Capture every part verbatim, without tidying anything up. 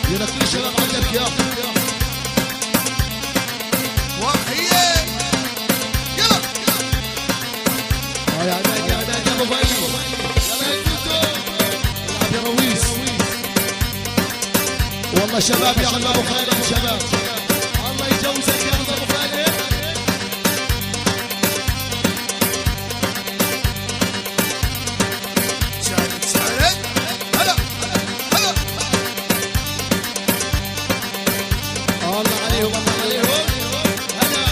يلا كل شباب عندك يا وحيه يلا يا عماد يا عماد يا ابو فايز يلا يا توتو العب يا رويس والله شباب يا عم ابو خالد شباب الله يجوزك يا ابو خالد شارك شارك هلا هلا الله عليهم الله عليهم هلا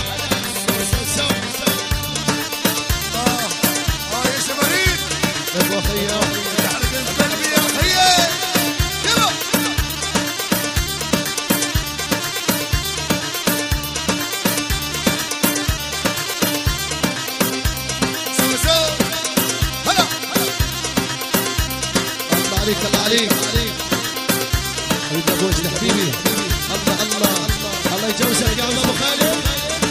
اه اه يا شماريك ابو خيا تعرف قلبي يا خيه يلا سوا سوا هلا الله عليك الله عليك حبيبي ابو وجد حبيبي الله الله الله يجوزك يا عم ابو خالد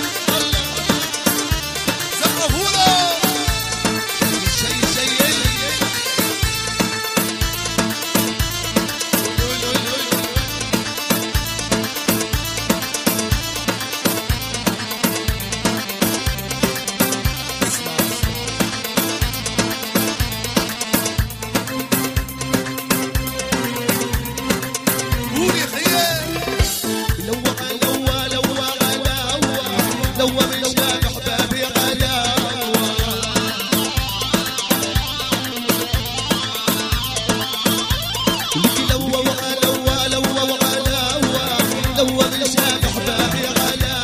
زقفوا له شيء شيء قول يا خيه لوق لوق لوق لوق لوق من شباب احبابي غدا لك لوق لوق لوق لوق لوق من شباب احبابي غدا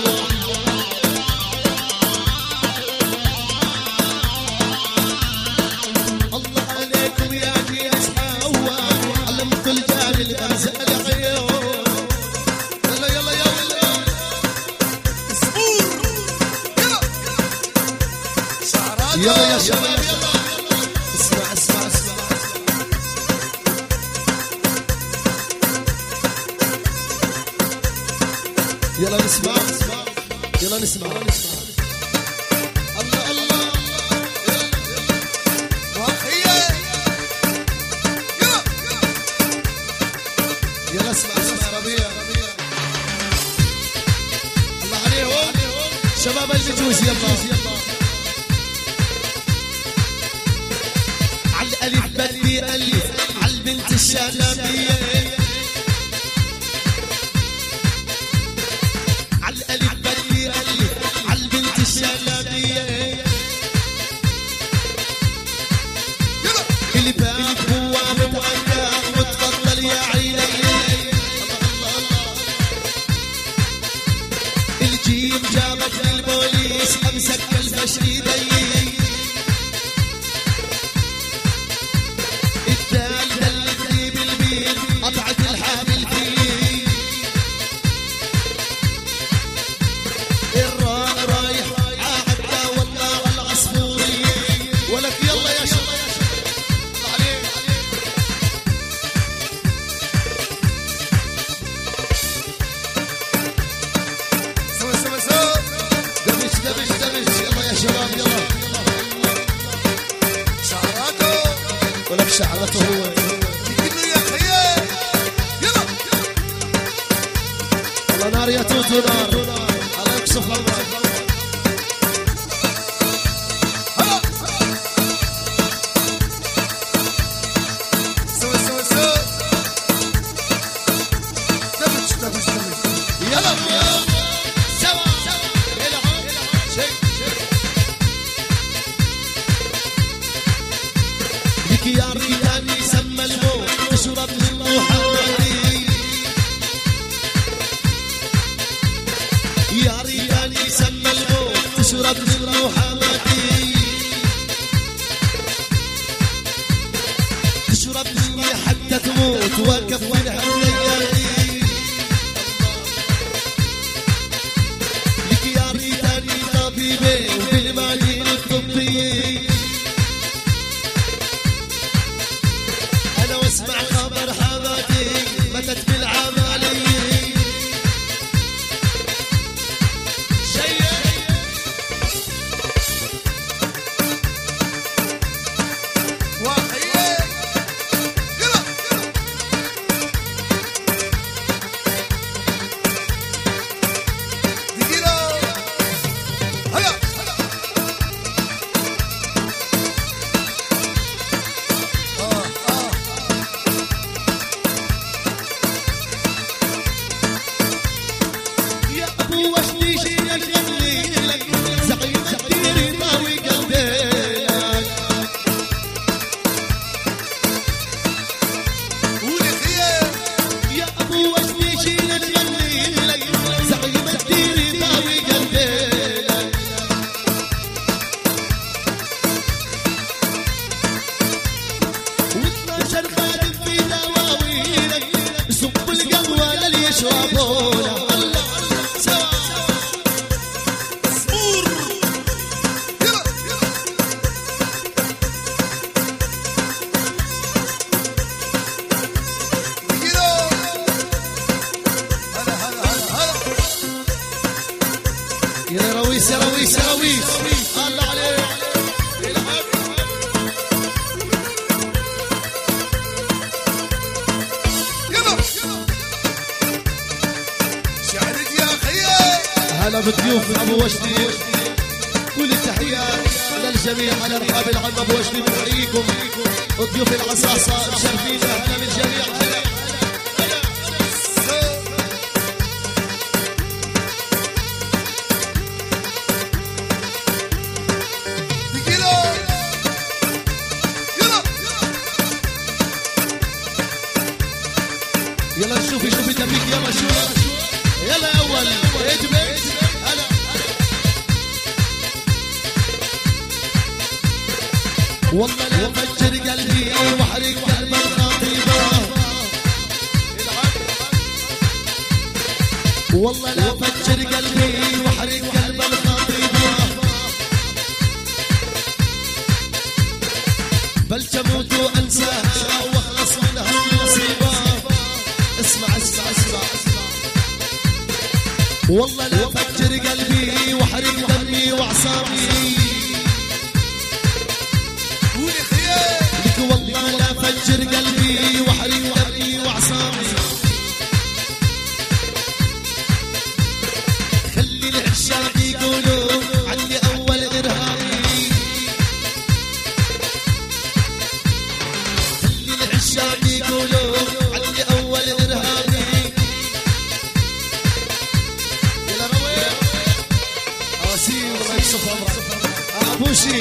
الله عليكم يا جيل اصحاب علمت الجاري الامثال عيون يلا يلا يلا زبور يلا شعرات يلا يا شباب يلا اسمع اسمع اسمع يلا نسمع يلا نسمع الله الله وخيه يلا يلا اسمع اسمع ربيع الله عليهم شباب المجوس يلا على الالف بدي الف على البنت الشلبيه على الالف بدي الف على البنت الشلبيه يلا الباب بواب وأنام وتفضل يا عيني الله الله الجيب جابت للبوليس امسك الفشل يدي الدال دلتني بالبيت قطعت الحامل فيه الراء رايح عاهدنا والله العصفورية ولك يلا يا شباب الله عليك سوا سوا سوا دبش دبش دبش يلا يا شباب يلا شعراته ولك شعرته هو يقول يا خيه يلا الله نار يا توتو نار الله يكسف الله هلا سوا سوا سوا دبش دبش دبش يلا سوا العب شيء لك يا ريتاني سمى الموت تشرب من محمدي يا ريتاني سمى الموت تشرب من محمدي تشرب مني حتى تموت واقف من حملياتي لك يا ريتاني طبيبي وبالمدينة الطبية أنا واسمع خبر حماتي ماتت بالعملية شيء وخيه يلا على بضيوف ابو وشدي كل التحيات للجميع على رحاب العم ابو وشدي بنحييكم وضيوف العصاصه مشرفينا هلا بالجميع هلا يلا نشوف شوف التبريك يلا شوف يلا يا اول اجبد هلا والله لا فجر قلبي وحرق قلب الخطيبه والله لا فجر قلبي وحرق قلب الخطيبه بل تموت وانساها واخلص من هالمصيبه اسمع اسمع اسمع والله لا فجر قلبي واحرق دمي واعصابي لك والله لا فجر قلبي واحرق دمي واعصابي خلي العشاق يقولوا عني اول ارهابي خلي العشاق يقولوا عني اول ارهابي يلا روي اواسيم الله يكشف امرك ابوشي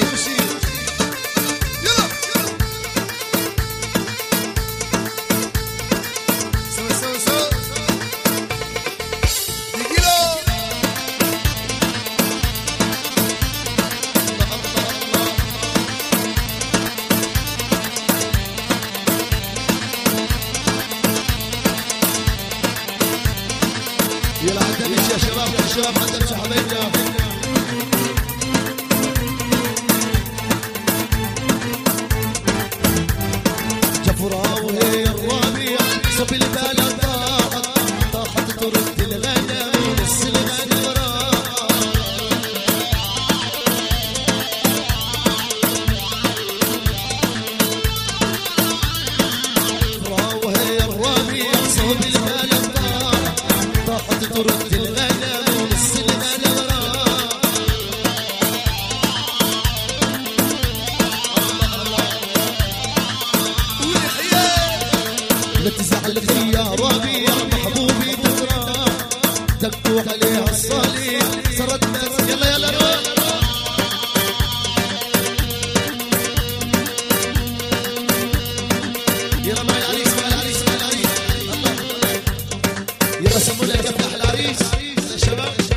يلا عندنا يا شباب يا شباب عندنا حبايبنا جفرة وهي الربيع صب البلد طاحت طاحت ترد الغنم ونص الغنم راح جفرة وهي الربيع صب البلد طاحت ترد الغنم ونص الغنم راح لا تزعل فيا ربيع محبوبي تفرح دقوا عليها الصليب صارت ناس يلا يلا روح يلا مع العريس مع العريس مع العريس يلا سموا لك افتح العريس يا شباب